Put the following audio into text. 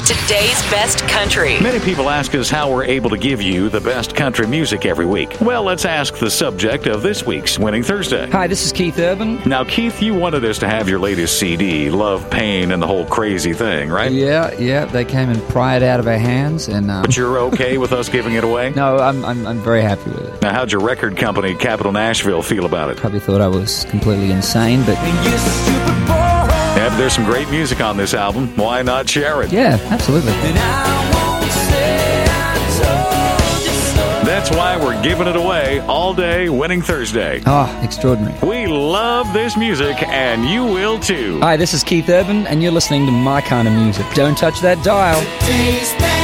today's best country. Many people ask us how we're able to give you the best country music every week. Well, let's ask the subject of this week's Winning Thursday. Hi, this is Keith Urban. Now, Keith, you wanted us to have your latest CD, Love, Pain, and the whole crazy thing, right? Yeah, they came and pried it out of our hands. But you're okay with us giving it away? No, I'm very happy with it. Now, how'd your record company, Capitol Nashville, feel about it? Probably thought I was completely insane, but... Yeah, but there's some great music on this album. Why not share it? Yeah, absolutely. That's why we're giving it away all day Winning Thursday. Oh, extraordinary. We love this music, and you will too. Hi, this is Keith Urban, and you're listening to my kind of music. Don't touch that dial.